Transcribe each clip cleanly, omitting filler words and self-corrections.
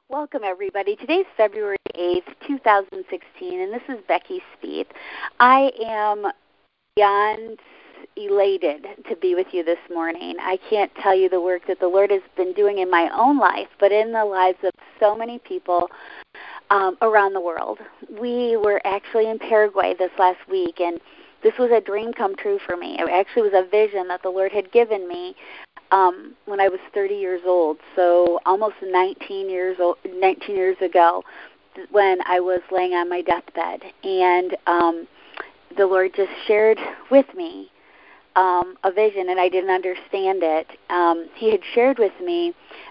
Welcome, everybody. Today's February 8th, 2016, and this is Becky Spieth. I am beyond elated to be with you this morning. I can't tell you the work that the Lord has been doing in my own life, but in the lives of so many people around the world. We were actually in Paraguay this last week, and this was a dream come true for me. It actually was a vision that the Lord had given me when I was 30 years old, so almost 19 years ago, when I was laying on my deathbed. And the Lord just shared with me a vision, and I didn't understand it. He had shared with me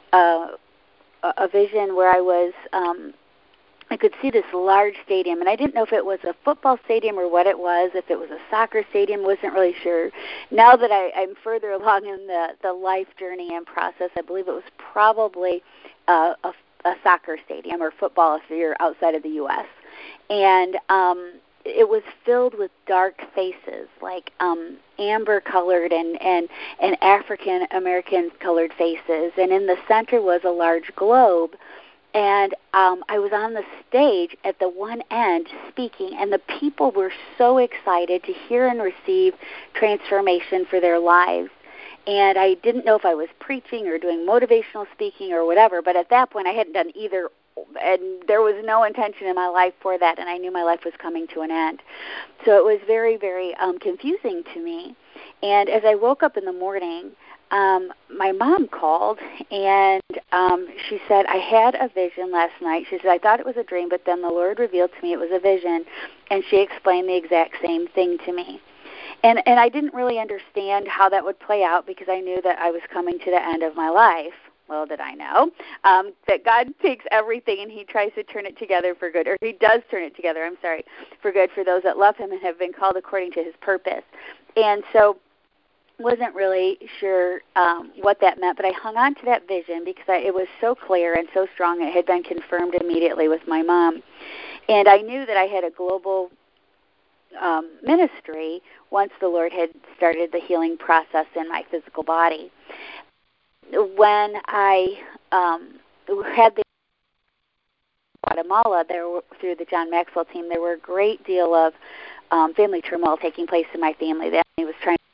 a vision where I could see this large stadium, and I didn't know if it was a football stadium or what it was, if it was a soccer stadium, wasn't really sure. Now that I'm further along in the life journey and process, I believe it was probably a soccer stadium or football if you're outside of the U.S. And it was filled with dark faces, like amber-colored and African-American-colored faces, and in the center was a large globe. And I was on the stage at the one end speaking, and the people were so excited to hear and receive transformation for their lives. And I didn't know if I was preaching or doing motivational speaking or whatever, but at that point I hadn't done either, and there was no intention in my life for that, and I knew my life was coming to an end. So it was very, very confusing to me. And as I woke up in the morning, my mom called, and she said, I had a vision last night. She said, I thought it was a dream, but then the Lord revealed to me it was a vision, and she explained the exact same thing to me. And I didn't really understand how that would play out because I knew that I was coming to the end of my life. Well, did I know that God takes everything and He tries to turn it together for good, or He does turn it together, for good for those that love Him and have been called according to His purpose. And so wasn't really sure what that meant, but I hung on to that vision because it was so clear and so strong. It had been confirmed immediately with my mom. And I knew that I had a global ministry once the Lord had started the healing process in my physical body. When I had the Guatemala, through the John Maxwell team, there were a great deal of family turmoil taking place in my family. That he was trying.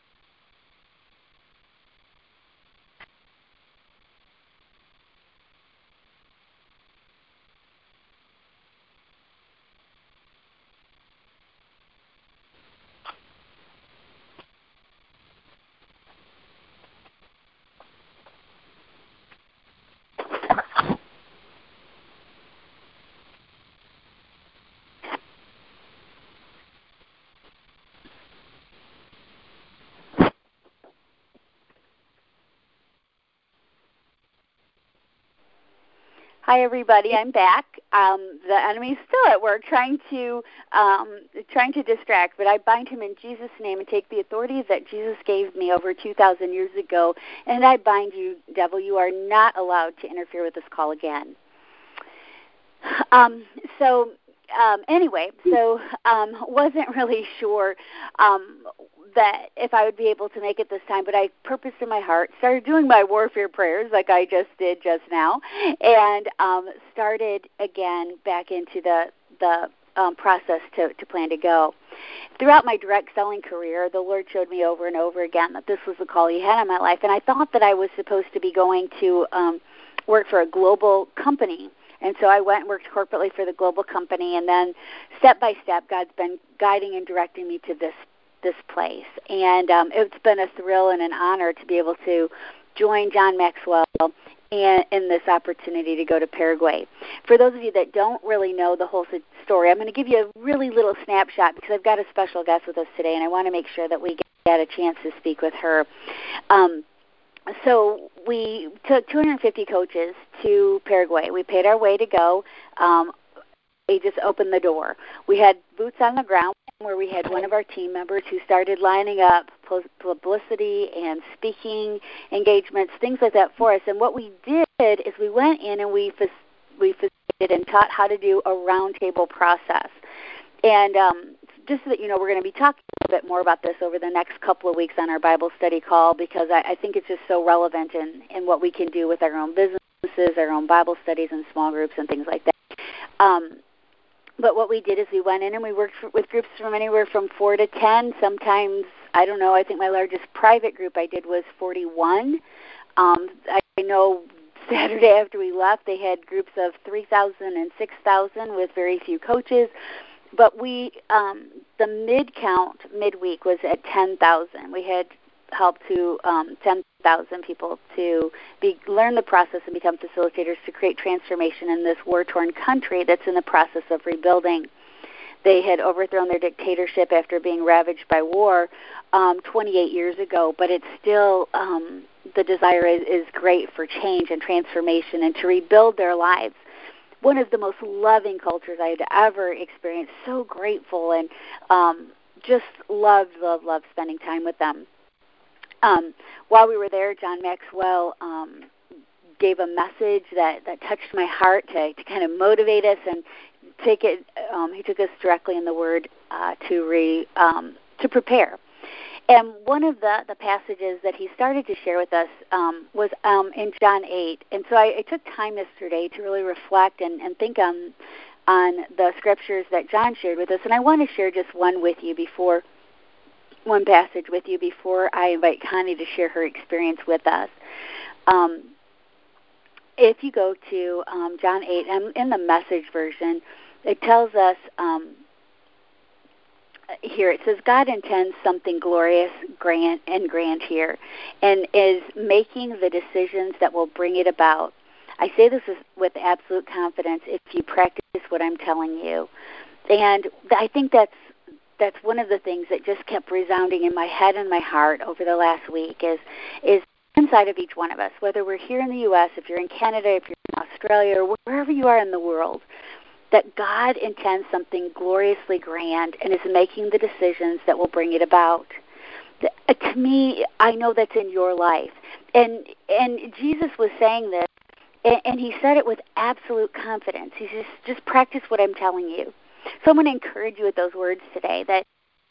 Hi, everybody. I'm back. The enemy's still at work trying to distract, but I bind him in Jesus' name and take the authority that Jesus gave me over 2,000 years ago, and I bind you, devil. You are not allowed to interfere with this call again. Wasn't really sure that if I would be able to make it this time, but I purposed in my heart, started doing my warfare prayers like I just did just now, and started again back into the process to plan to go. Throughout my direct selling career, the Lord showed me over and over again that this was the call He had on my life, and I thought that I was supposed to be going to work for a global company. And so I went and worked corporately for the global company, and then step by step, God's been guiding and directing me to this place. And it's been a thrill and an honor to be able to join John Maxwell in this opportunity to go to Paraguay. For those of you that don't really know the whole story, I'm going to give you a really little snapshot because I've got a special guest with us today, and I want to make sure that we get a chance to speak with her. So we took 250 coaches to Paraguay. We paid our way to go. They just opened the door. We had boots on the ground where we had one of our team members who started lining up publicity and speaking engagements, things like that for us. And what we did is we went in and we facilitated and taught how to do a roundtable process. And just so that you know, we're going to be talking a little bit more about this over the next couple of weeks on our Bible study call because I think it's just so relevant in what we can do with our own business our own Bible studies and small groups and things like that. But what we did is we went in and we worked with groups from anywhere from 4 to 10. Sometimes, I don't know, I think my largest private group I did was 41. I know Saturday after we left, they had groups of 3,000 and 6,000 with very few coaches. But we, the mid-count midweek was at 10,000. We had helped to 10,000 people to learn the process and become facilitators to create transformation in this war-torn country that's in the process of rebuilding. They had overthrown their dictatorship after being ravaged by war 28 years ago, but it's still, the desire is great for change and transformation and to rebuild their lives. One of the most loving cultures I had ever experienced, so grateful, and just loved spending time with them. While we were there, John Maxwell gave a message that touched my heart to kind of motivate us and take it. He took us directly in the Word to prepare. And one of the passages that he started to share with us was in John 8. And so I took time yesterday to really reflect and think on the scriptures that John shared with us. And I want to share just one passage with you before I invite Connie to share her experience with us. If you go to John 8, and in the Message version, it tells us here, it says, God intends something glorious, grand here, and is making the decisions that will bring it about. I say this with absolute confidence if you practice what I'm telling you. And I think that's one of the things that just kept resounding in my head and my heart over the last week is inside of each one of us, whether we're here in the U.S., if you're in Canada, if you're in Australia, or wherever you are in the world, that God intends something gloriously grand and is making the decisions that will bring it about. To me, I know that's in your life. And Jesus was saying this, and he said it with absolute confidence. He says, just practice what I'm telling you. So I'm going to encourage you with those words today, that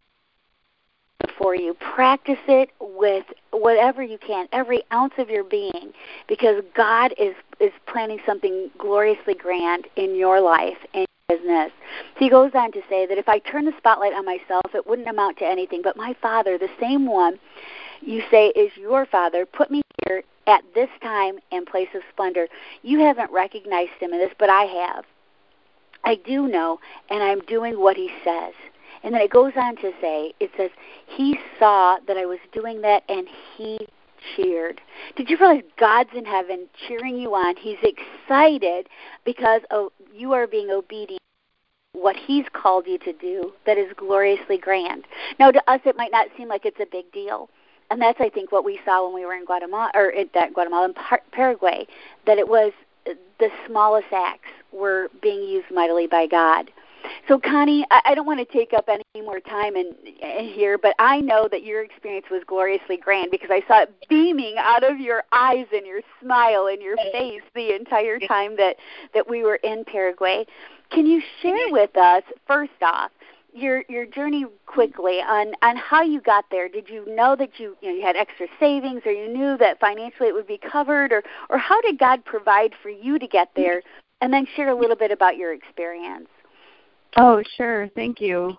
for you, practice it with whatever you can, every ounce of your being, because God is planning something gloriously grand in your life and your business. So he goes on to say that if I turn the spotlight on myself, it wouldn't amount to anything, but my Father, the same one you say is your Father, put me here at this time and place of splendor. You haven't recognized him in this, but I have. I do know, and I'm doing what he says. And then it goes on to say, it says, he saw that I was doing that, and he cheered. Did you realize God's in heaven cheering you on? He's excited because you are being obedient to what he's called you to do that is gloriously grand. Now, to us, it might not seem like it's a big deal. And that's, I think, what we saw when we were in Guatemala and Paraguay, that it was the smallest acts were being used mightily by God. So, Connie, I don't want to take up any more time in here, but I know that your experience was gloriously grand because I saw it beaming out of your eyes and your smile and your face the entire time that we were in Paraguay. Can you share with us, first off, your journey quickly on how you got there? Did you know that you had extra savings, or you knew that financially it would be covered, or how did God provide for you to get there? And then share a little bit about your experience. Oh, sure. Thank you.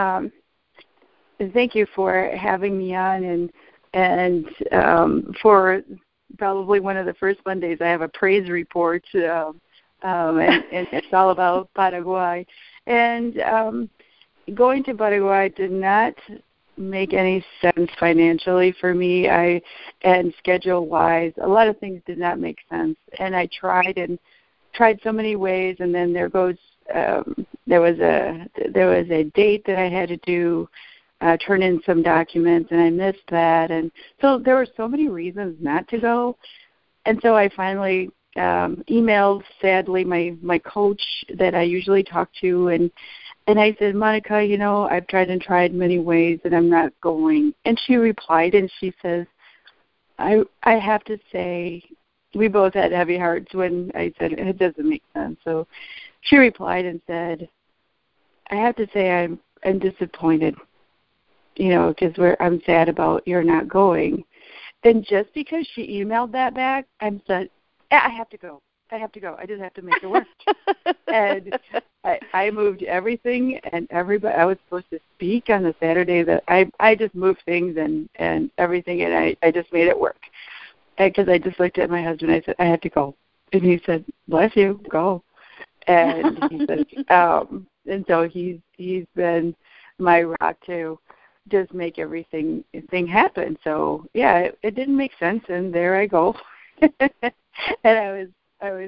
Thank you for having me on, and for probably one of the first Mondays I have a praise report, and it's all about Paraguay. And going to Paraguay did not make any sense financially for me. And schedule-wise, a lot of things did not make sense. And I tried so many ways, and then there was a date that I had to do, turn in some documents, and I missed that, and so there were so many reasons not to go. And so I finally emailed, sadly, my coach that I usually talk to, and I said, Monica, I've tried many ways, and I'm not going. And she replied, and she says, I have to say, we both had heavy hearts when I said it doesn't make sense. So she replied and said, I have to say I'm disappointed, because I'm sad about you're not going. And just because she emailed that back, I'm I have to go. I just have to make it work. And I moved everything and everybody. I was supposed to speak on the Saturday that I just moved things and everything, and I just made it work. Because I just looked at my husband, I said, I have to go. And he said, bless you, go. And he said, and so he's been my rock to just make everything happen. So yeah, it didn't make sense, and there I go. And I was,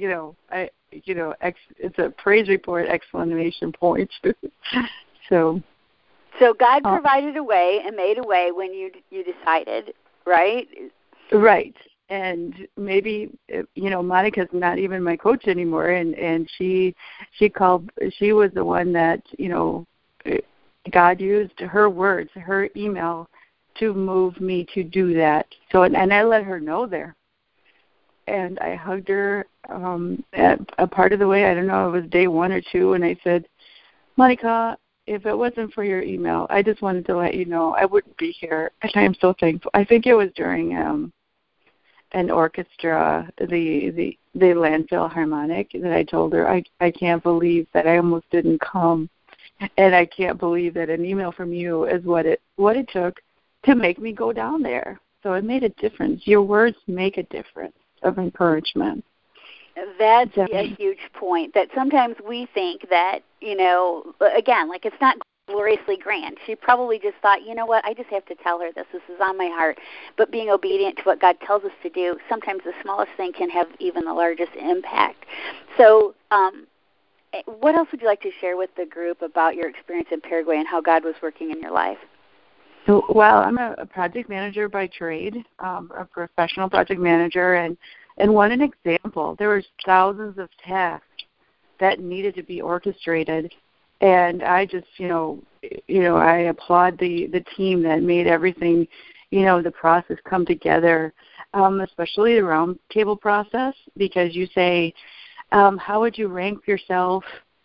it's a praise report, exclamation point. So God provided a way and made a way when you decided, right? Right. And maybe, Monica's not even my coach anymore, and she was the one that, God used her words, her email to move me to do that. So, and I let her know there. And I hugged her at a part of the way. I don't know, it was day 1 or 2, and I said, Monica, if it wasn't for your email, I just wanted to let you know I wouldn't be here. And I am so thankful. I think it was during an orchestra, the Landfill Harmonic, that I told her, I can't believe that I almost didn't come. And I can't believe that an email from you is what it took to make me go down there. So it made a difference. Your words make a difference of encouragement. That's a huge point, that sometimes we think that, again, like it's not gloriously grand. She probably just thought, you know what, I just have to tell her this. This is on my heart. But being obedient to what God tells us to do, sometimes the smallest thing can have even the largest impact. So what else would you like to share with the group about your experience in Paraguay and how God was working in your life? Well, I'm a project manager by trade, a professional project manager, and an example. There were thousands of tasks that needed to be orchestrated, and I just, I applaud the team that made everything, the process come together, especially the round table process, because you say, how would you rank yourself,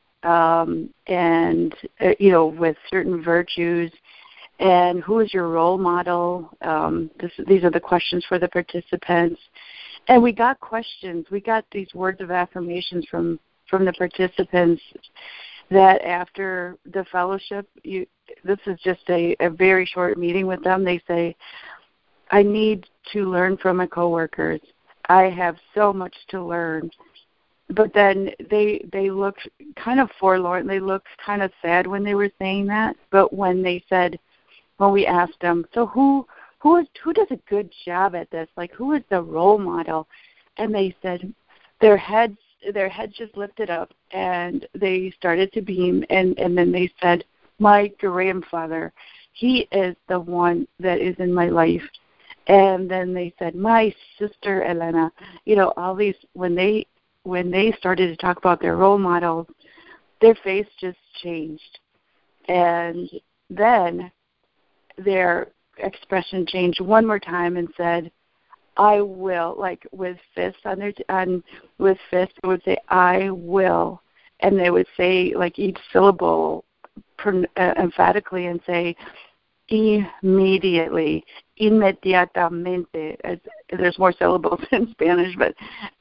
and with certain virtues. And who is your role model? These are the questions for the participants. And we got questions. We got these words of affirmations from the participants that after the fellowship, this is just a very short meeting with them. They say, I need to learn from my coworkers. I have so much to learn. But then they looked kind of forlorn. They looked kind of sad when they were saying that. But when we asked them, so who does a good job at this? Like, who is the role model? And they said their heads just lifted up and they started to beam. And then they said, my grandfather, he is the one that is in my life. And then they said, my sister Elena, all these, when they started to talk about their role models, their face just changed. And then their expression changed one more time and said, I will, like with fists with fists, they would say, I will. And they would say, like, each syllable emphatically and say, immediately, inmediatamente. There's more syllables in Spanish, but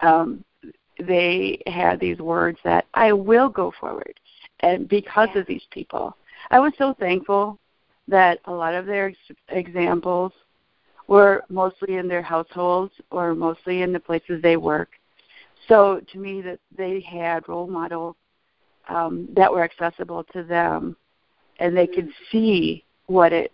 they had these words that I will go forward. And because of these people, I was so thankful that a lot of their examples were mostly in their households or mostly in the places they work. So to me, that they had role models that were accessible to them, and they could see what it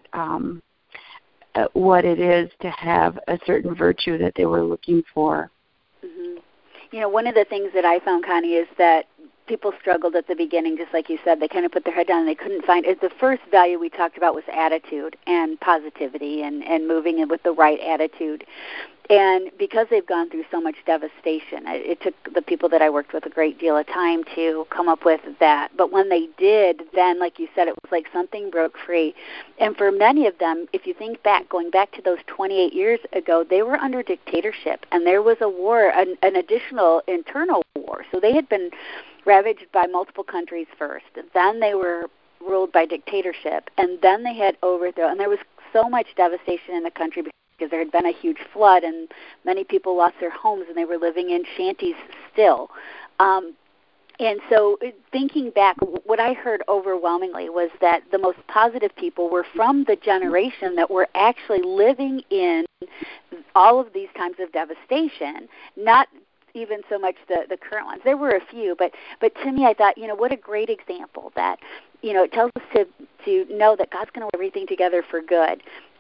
is to have a certain virtue that they were looking for. Mm-hmm. One of the things that I found, Connie, is that people struggled at the beginning, just like you said. They kind of put their head down and they couldn't find it. The first value we talked about was attitude and positivity and moving in with the right attitude. And because they've gone through so much devastation, it took the people that I worked with a great deal of time to come up with that. But when they did, then, like you said, it was like something broke free. And for many of them, if you think back, going back to those 28 years ago, they were under dictatorship. And there was a war, an additional internal war. So they had been ravaged by multiple countries first. Then they were ruled by dictatorship. And then they had overthrow. And there was so much devastation in the country because because there had been a huge flood and many people lost their homes and they were living in shanties still. And so thinking back, what I heard overwhelmingly was that the most positive people were from the generation that were actually living in all of these times of devastation, not even so much the current ones. There were a few, but to me I thought, what a great example that, it tells us to know that God's going to work everything together for good.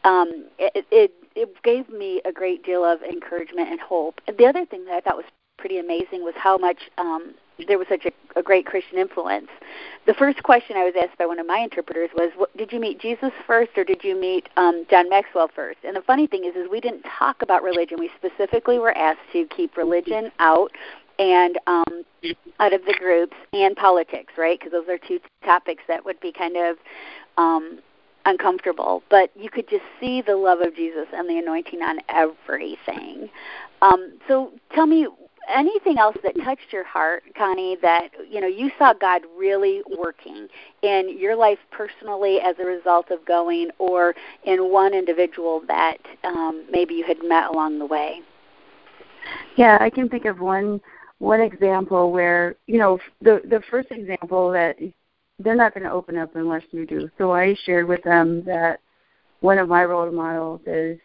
It gave me a great deal of encouragement and hope. And the other thing that I thought was pretty amazing was how much there was such a great Christian influence. The first question I was asked by one of my interpreters was, did you meet Jesus first or did you meet John Maxwell first? And the funny thing is we didn't talk about religion. We specifically were asked to keep religion out and out of the groups, and politics, right? Because those are two topics that would be kind of uncomfortable. But you could just see the love of Jesus and the anointing on everything. So tell me, anything else that touched your heart, Connie, that you saw God really working in your life personally as a result of going, or in one individual that maybe you had met along the way? Yeah, I can think of one example where, the first example that they're not going to open up unless you do. So I shared with them that one of my role models is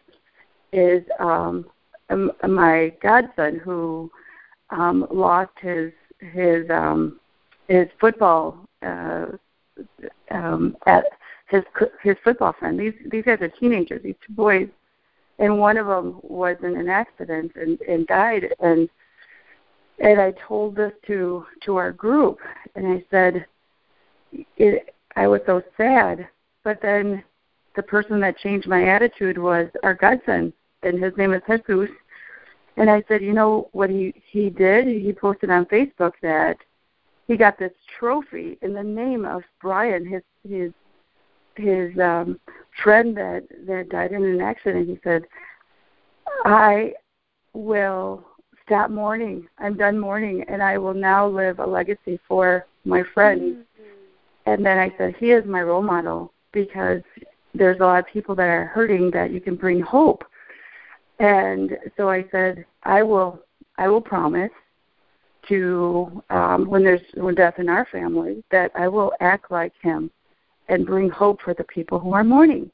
my godson who lost his football at his football friend. These guys are teenagers, these two boys, and one of them was in an accident and died. And I told this to our group, and I said I was so sad. But then the person that changed my attitude was our godson, and his name is Jesus. And I said, what he did? He posted on Facebook that he got this trophy in the name of Brian, his friend that died in an accident. He said, I will stop mourning. I'm done mourning, and I will now live a legacy for my friend. Mm-hmm. And then I said, he is my role model because there's a lot of people that are hurting that you can bring hope. And so I said, I will promise to, when there's death in our family, that I will act like him and bring hope for the people who are mourning.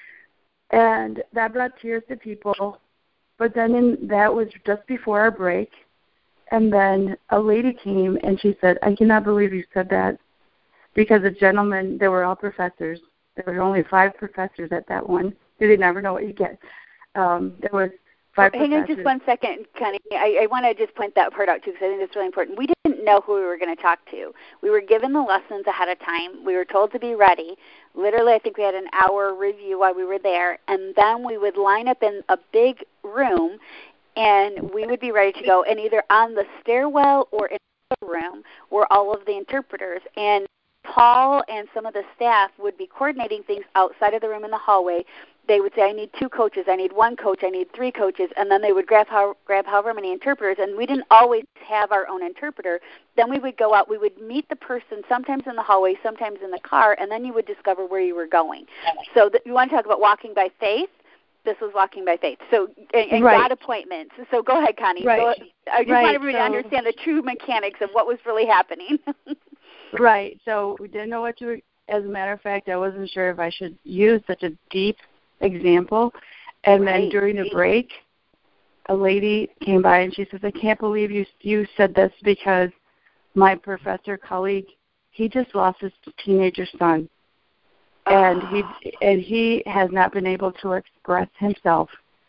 And that brought tears to people. But then that was just before our break. And then a lady came and she said, I cannot believe you said that. Because the gentlemen, they were all professors. There were only 5 professors at that one. You did never know what you get. There was 5 professors. Hang on just one second, Connie. I want to just point that part out, too, because I think it's really important. We didn't know who we were going to talk to. We were given the lessons ahead of time. We were told to be ready. Literally, I think we had an hour review while we were there, and then we would line up in a big room, and we would be ready to go. And either on the stairwell or in the room were all of the interpreters. And Paul and some of the staff would be coordinating things outside of the room in the hallway. They would say, I need 2 coaches, I need 1 coach, I need 3 coaches, and then they would grab however many interpreters, and we didn't always have our own interpreter. Then we would go out, we would meet the person sometimes in the hallway, sometimes in the car, and then you would discover where you were going. So you want to talk about walking by faith? This was walking by faith. So, and right. God appointments. So go ahead, Connie. Right. I just want everybody to understand the true mechanics of what was really happening. Right. So we didn't know what to. As a matter of fact, I wasn't sure if I should use such a deep example. And then during the break, a lady came by and she says, I can't believe you said this because my professor colleague, he just lost his teenager son. And he has not been able to express himself.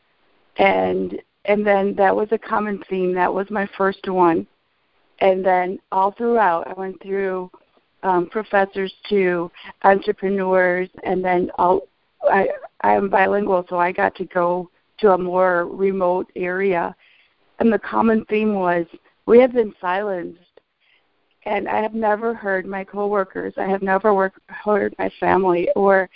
And then that was a common theme. That was my first one. And then all throughout, I went through professors to entrepreneurs, and then I'm bilingual, so I got to go to a more remote area. And the common theme was, we have been silenced. And I have never heard my coworkers, I have never heard my family or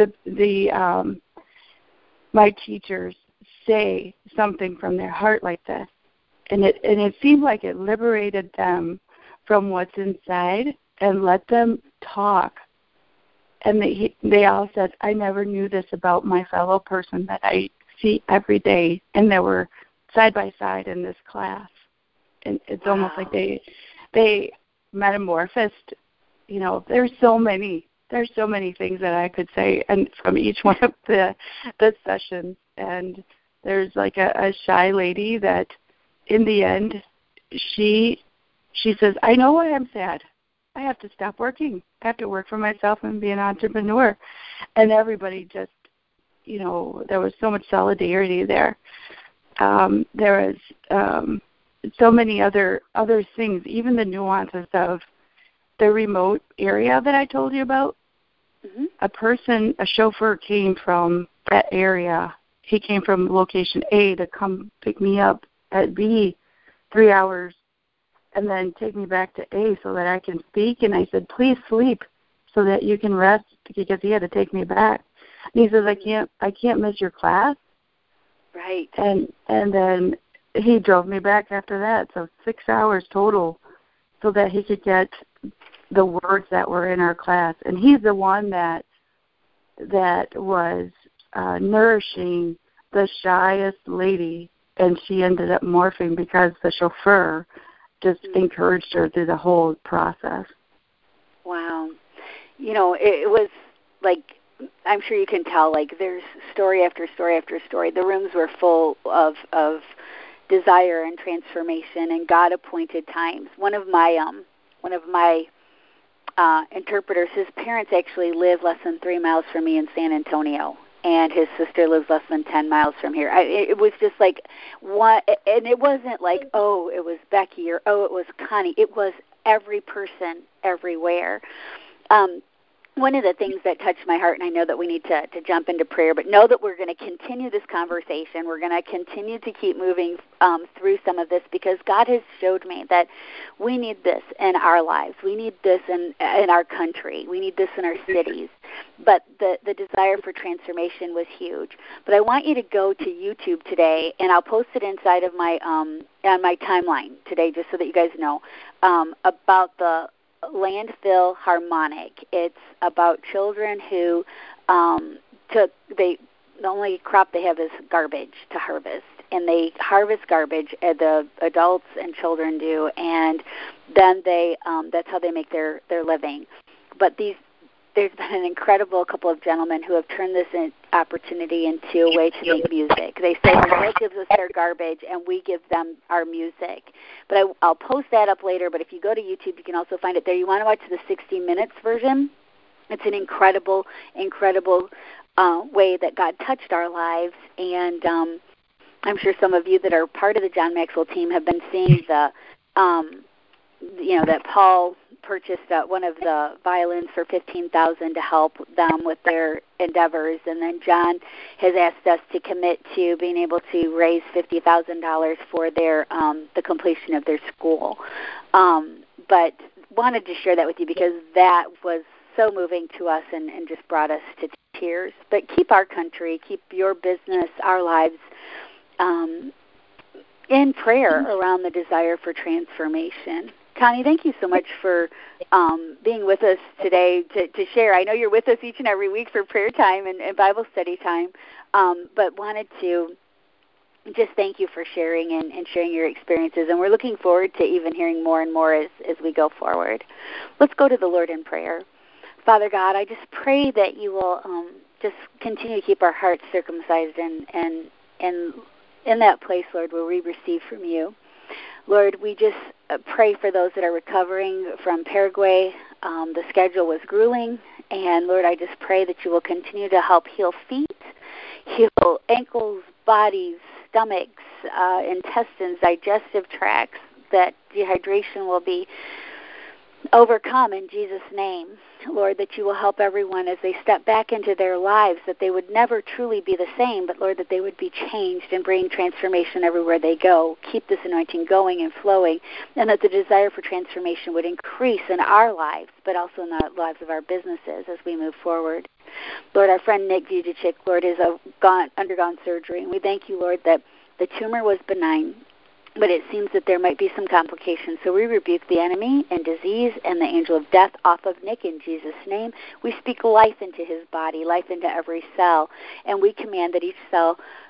my teachers say something from their heart like this. And it seemed like it liberated them from what's inside and let them talk. And they all said, I never knew this about my fellow person that I see every day, and they were side by side in this class. And it's almost like they metamorphosed. You know, there's so many things that I could say, and from each one of the sessions. And there's like a shy lady that, in the end, she says, "I know why I'm sad. I have to stop working. I have to work for myself and be an entrepreneur." And everybody just, you know, there was so much solidarity there. There was so many other things, even the nuances of the remote area that I told you about. Mm-hmm. A chauffeur came from that area. He came from location A to come pick me up at B 3 hours and then take me back to A so that I can speak. And I said, "Please sleep so that you can rest," because he had to take me back. And he says, I can't miss your class." Right. And then he drove me back after that, so 6 hours total, so that he could get the words that were in our class. And he's the one that was nourishing the shyest lady, and she ended up morphing because the chauffeur just encouraged her through the whole process. Wow. You know, it was like, I'm sure you can tell, like, there's story after story after story. The rooms were full of desire and transformation and God-appointed times. One of my interpreters, his parents actually live less than 3 miles from me in San Antonio, and his sister lives less than 10 miles from here. It was just like one, and it wasn't like, oh, it was Becky or, oh, it was Connie. It was every person everywhere. One of the things that touched my heart, and I know that we need to jump into prayer, but know that we're going to continue this conversation. We're going to continue to keep moving through some of this, because God has showed me that we need this in our lives. We need this in our country. We need this in our cities. But the desire for transformation was huge. But I want you to go to YouTube today, and I'll post it inside of my on my timeline today, just so that you guys know about the Landfill Harmonic. It's about children who the only crop they have is garbage to harvest, and they harvest garbage, the adults and children do, and then they that's how they make their living. But there's been an incredible couple of gentlemen who have turned this opportunity into a way to make music. They say Brazil gives us their garbage and we give them our music. But I'll post that up later, but if you go to YouTube, you can also find it there. You want to watch the 60 Minutes version? It's an incredible way that God touched our lives, and I'm sure some of you that are part of the John Maxwell team have been seeing the that Paul purchased one of the violins for $15,000 to help them with their endeavors, and then John has asked us to commit to being able to raise $50,000 for their the completion of their school. But wanted to share that with you because that was so moving to us and just brought us to tears. But keep our country, keep your business, our lives in prayer around the desire for transformation. Connie, thank you so much for being with us today to share. I know you're with us each and every week for prayer time and Bible study time, but wanted to just thank you for sharing and sharing your experiences. And we're looking forward to even hearing more and more as we go forward. Let's go to the Lord in prayer. Father God, I just pray that you will just continue to keep our hearts circumcised and in that place, Lord, where we receive from you. Lord, we just pray for those that are recovering from Paraguay. The schedule was grueling. And, Lord, I just pray that you will continue to help heal feet, heal ankles, bodies, stomachs, intestines, digestive tracts, that dehydration will be overcome in Jesus' name. Lord, that you will help everyone as they step back into their lives, that they would never truly be the same, but Lord, that they would be changed and bring transformation everywhere they go. Keep this anointing going and flowing, and that the desire for transformation would increase in our lives, but also in the lives of our businesses as we move forward. Lord, our friend Nick Vujicic, Lord, has undergone surgery, and we thank you, Lord, that the tumor was benign, but it seems that there might be some complications. So we rebuke the enemy and disease and the angel of death off of Nick in Jesus' name. We speak life into his body, life into every cell, and we command that each cell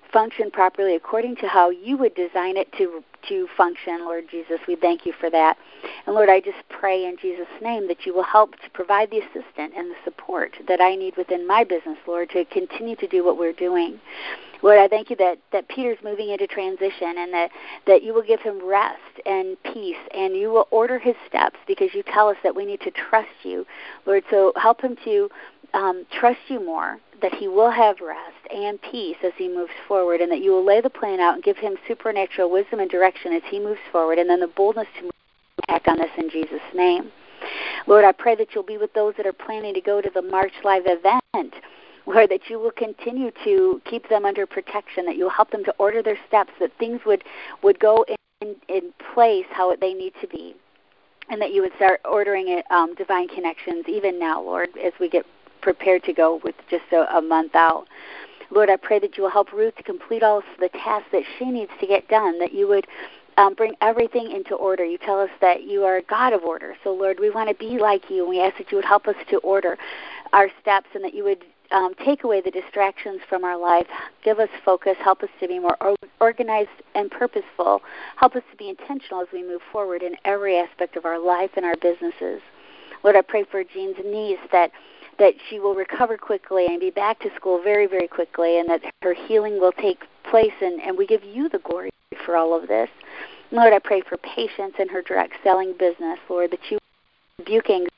function properly according to how you would design it to function, Lord Jesus. We thank you for that. And Lord, I just pray in Jesus' name that you will help to provide the assistance and the support that I need within my business, Lord, to continue to do what we're doing. Lord, I thank you that Peter's moving into transition, and that you will give him rest and peace, and you will order his steps, because you tell us that we need to trust you, Lord. So help him to trust you more, that he will have rest and peace as he moves forward, and that you will lay the plan out and give him supernatural wisdom and direction as he moves forward, and then the boldness to act on this in Jesus' name. Lord, I pray that you'll be with those that are planning to go to the March Live event, Lord, that you will continue to keep them under protection, that you'll help them to order their steps, that things would go in place how they need to be, and that you would start ordering it, divine connections even now, Lord, as we get prepared to go with just a month out. Lord, I pray that you will help Ruth to complete all of the tasks that she needs to get done, that you would bring everything into order. You tell us that you are a God of order. So, Lord, we want to be like you, and we ask that you would help us to order our steps, and that you would take away the distractions from our life. Give us focus. Help us to be more organized and purposeful. Help us to be intentional as we move forward in every aspect of our life and our businesses. Lord, I pray for Jean's niece that she will recover quickly and be back to school very, very quickly, and that her healing will take place, and we give you the glory for all of this. Lord, I pray for patience in her direct selling business, Lord, that you rebuke anxiety.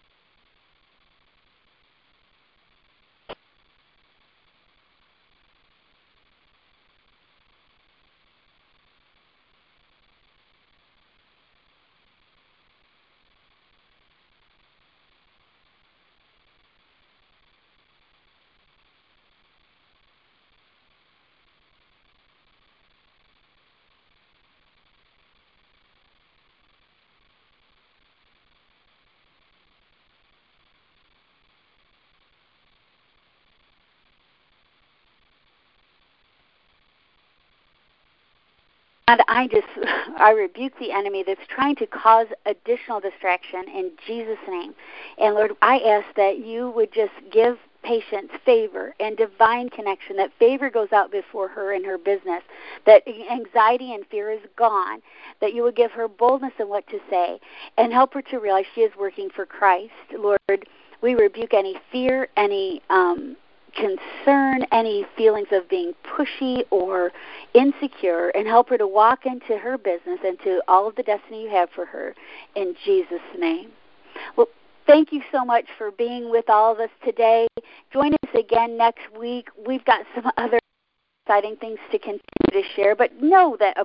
And I rebuke the enemy that's trying to cause additional distraction in Jesus' name. And Lord, I ask that you would just give Patience favor and divine connection, that favor goes out before her in her business, that anxiety and fear is gone, that you would give her boldness in what to say, and help her to realize she is working for Christ. Lord, we rebuke any fear, any concern, any feelings of being pushy or insecure, and help her to walk into her business and to all of the destiny you have for her in Jesus' name. Well, thank you so much for being with all of us today. Join us again next week. We've got some other exciting things to continue to share, but know that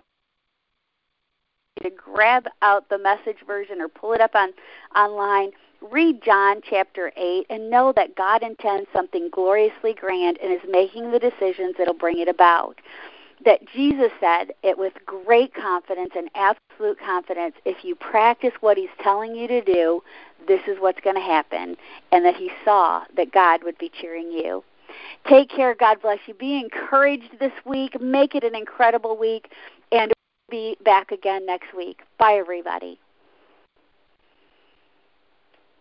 to grab out the message version or pull it up online, read John chapter 8, and know that God intends something gloriously grand and is making the decisions that will bring it about. That Jesus said it with great confidence and absolute confidence, if you practice what he's telling you to do, this is what's going to happen, and that he saw that God would be cheering you. Take care. God bless you. Be encouraged this week. Make it an incredible week, and we'll be back again next week. Bye, everybody.